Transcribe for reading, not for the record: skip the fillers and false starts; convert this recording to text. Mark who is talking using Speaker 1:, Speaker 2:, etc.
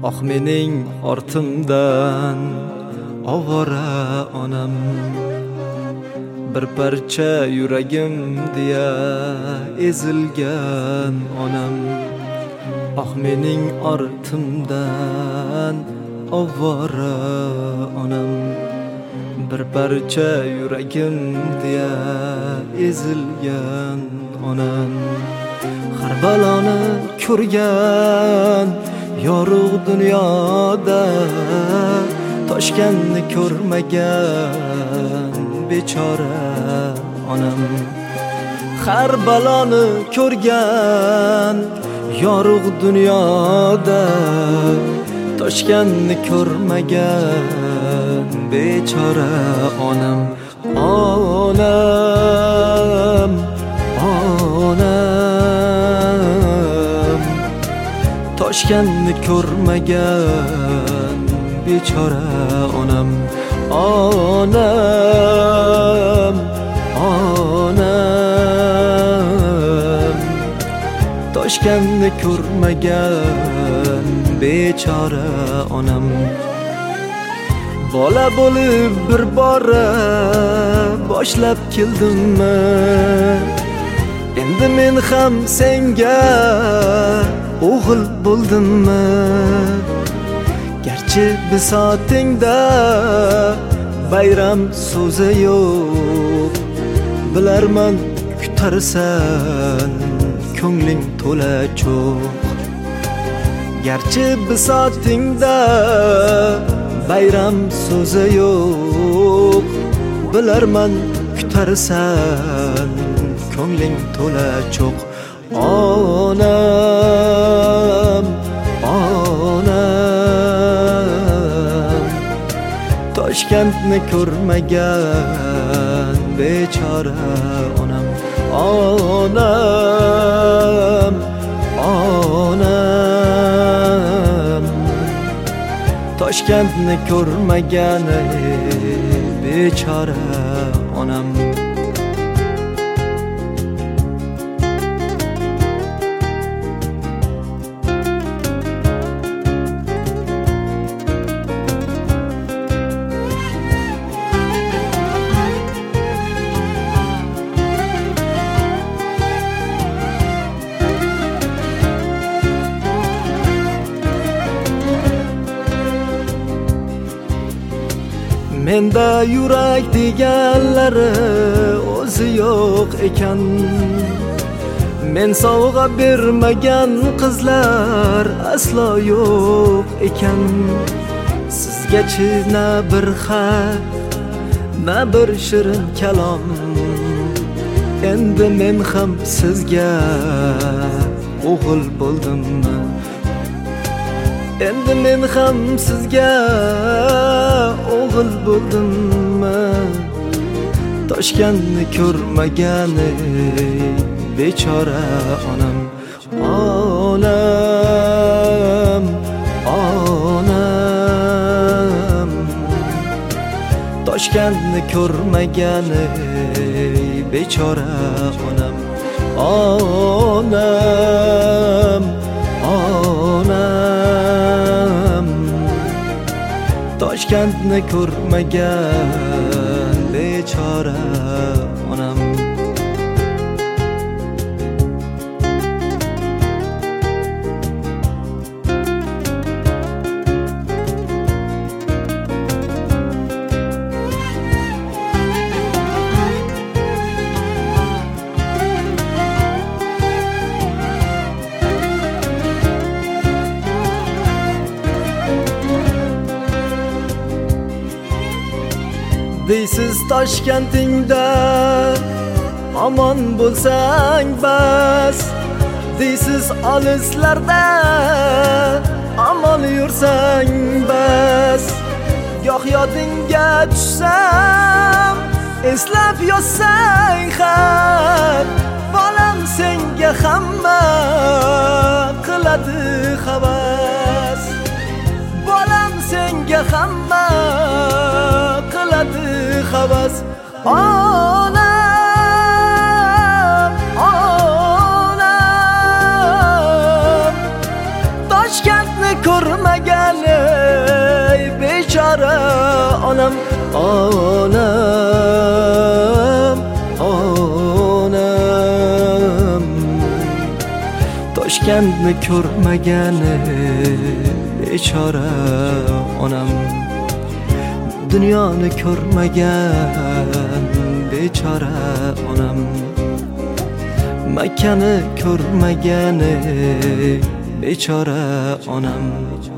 Speaker 1: Ah mening ortimdan ovora onam, bir parcha yuragim diye ezilgan onam. Ah mening ortimdan ovora onam, bir parcha yuragim diye ezilgan onam. Har baloni ko'rgan yorug' dunyoda toshkanni ko'rmagan bechora onam. Har baloni ko'rgan yorug' dunyoda toshkanni ko'rmagan bechora onam. Onam, onam, toshkanni ko'rmagan bechora onam. Onam, onam, toshkanni ko'rmagan bechora onam. Bola bo'lib bir bora boshlab keldimmi, endi men ham senga o'g'il bo'ldimmi? Garchi bisotingda bayram so'zi yo'q, bilarman kutarsan ko'ngling to'la cho'q. Garchi bisotingda bayram so'zi yo'q, bilarman kutarsan ko'ngling to'la cho'q. Onam, onam, Toshkentni ko'rmagan bechora onam. Onam, onam, Toshkentni ko'rmagan bechora onam. Menda yurak deganlari o'zi yo'q ekan, men sovg'a bermagan qizlar aslo yo'q ekan. Sizgachi na bir xat, na bir shirin kalom, endi men ham sizga o'g'il bo'ldimmi? Endi men ham sizga o'g'il bo'ldimmi? Toshkentni ko'rmagan bechora onam. Onam, onam, Toshkentni ko'rmagan bechora onam. Onam, onam, Toshkentni ko'rmagan bechora onam. Deysiz Toshkentingda omon bo'lsang bas, deysiz olislarda omon yursang bas. Goh yodingga tushsam eslab yozsang xat, bolam senga hamma qiladi havas. Bolam senga hamma qiladi havas. Onam, onam, Toshkentni ko'rmagan ey bechora onam. Onam, onam, Toshkentni ko'rmagan bechora onam. Dunyoni ko'rmagan bechora onam. Makkani ko'rmagan bechora onam.